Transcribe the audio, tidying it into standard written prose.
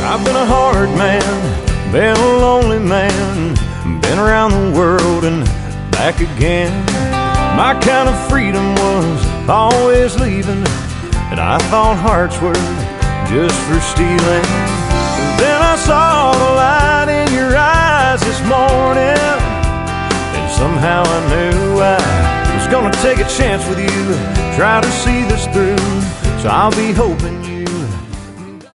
I've been a hard man, been a lonely man, been around the world and back again. My kind of freedom was always leaving, and I thought hearts were just for stealing. Then I saw the light in your eyes this morning, and somehow I knew I was gonna take a chance with you, try to see this through. So I'll be hoping you